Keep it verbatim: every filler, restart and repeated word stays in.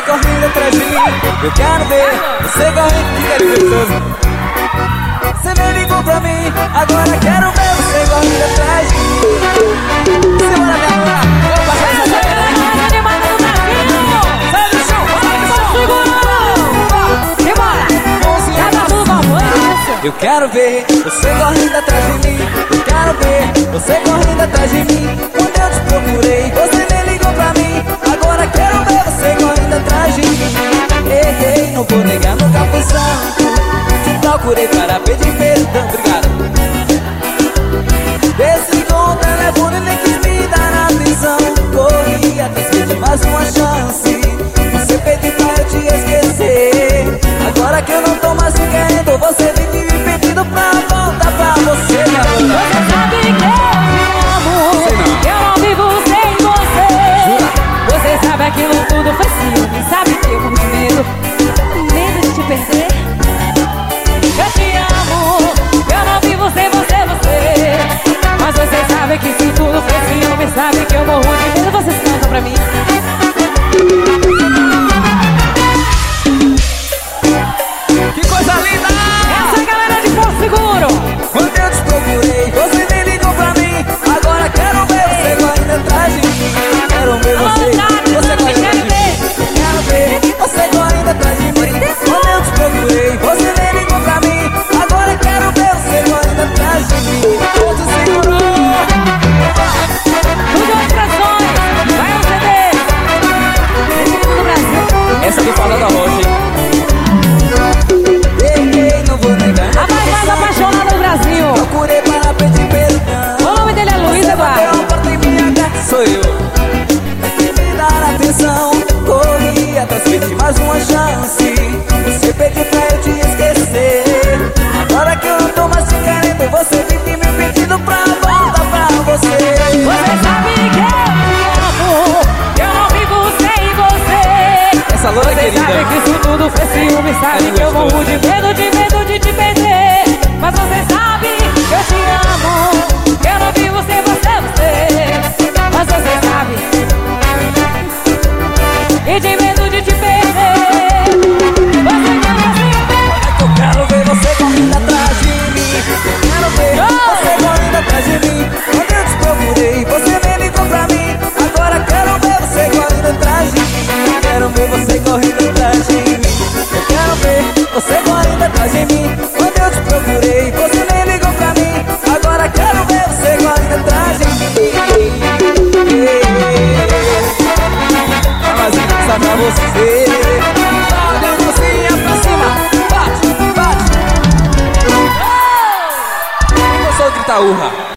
correndo atrás de mim. Eu quero ver você correndo, que quero ver você. Você me ligou pra mim, agora quero ver você correndo atrás de mim. Segura minha mão, vou passar essa cena. Sai do chão, sai do chão. Simbora, cada um vamos. Eu quero ver você correndo atrás de mim. Eu quero ver você correndo atrás de mim. Quando eu te procurei, você nem ligou pra mim. Agora quero ver você correndo atrás de mim. Ei, ei, não vou negar, nunca fui santo. Te procurei para pedir perdão, obrigado. Desligou o telefone e nem quis me dar atenção. Corri até pedir mais uma chance. Você pediu pra eu te esquecer. Agora que eu não tô mais te querendo, você vive me pedindo pra voltar pra você, minha Você sabe que eu amo, eu não vivo sem você. Jura? Você sabe aquilo tudo foi ciúme, sabe que eu morro de medo, medo de te perder. Eu te amo, eu não vivo sem você, você. Mas você sabe que se tudo foi ciúme, sabe que eu morro de medo. Vocês cantam pra mim. Que coisa linda! Essa é a galera de Porto Seguro. Quando eu te procurei, você nem ligou pra mim. Agora quero ver você correndo atrás de mim. Quero ver você, você correndo atrás de mim. Quero ver você correndo atrás de mim. Quando eu te procurei, você nem ligou pra mim. Agora quero ver você correndo atrás de mim. Porto Seguro. Tudo Operações, vai um C D. Esse do Brasil. Essa do Fala da Rocha, hein? Ei, ei, não vou negar. A mais mais apaixonada do Brasil. Procurei para pedir perdão. O nome dele é Luiz Eduardo. Bateu a porta em minha casa, sou eu. Tem que me dar atenção. Corri atrás, pedi mais uma chance. Você pediu pra eu te esquecer. Agora que eu não tô mais te querendo, você vive me pedindo pra voltar pra você. Você sabe que eu amo, eu não vivo sem você. Essa loura Você querida. sabe que isso tudo foi ciúme, sabe que eu morro de medo, de medo de te perder. Mas você sabe que eu te amo, eu não vivo sem você, você. Mas você sabe, e de medo de te perder. Você canta assim. Eu quero ver você correndo atrás de mim. Eu quero ver você correndo atrás de mim. Quando eu te procurei, você nem ligou pra mim. Agora quero ver você correndo atrás de mim. Quero ver você correndo atrás de mim. Eu quero ver você correndo atrás de mim. Quando eu te procurei, você nem ligou pra mim. Agora quero ver você correndo atrás de mim. Mas só pra você. Olha a mãozinha pra cima. Bate, bate. Eu sou o Gritaúra.